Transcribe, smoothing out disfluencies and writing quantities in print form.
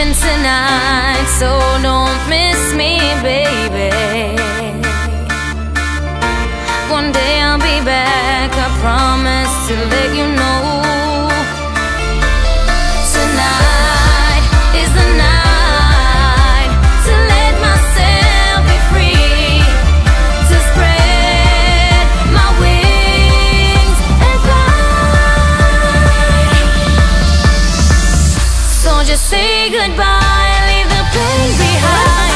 leaving tonight, so don't miss me, baby. One day I'll be back, I promise to let you know. Tonight is the night to let myself be free, to spread my wings and fly. So just say goodbye and leave the pain behind.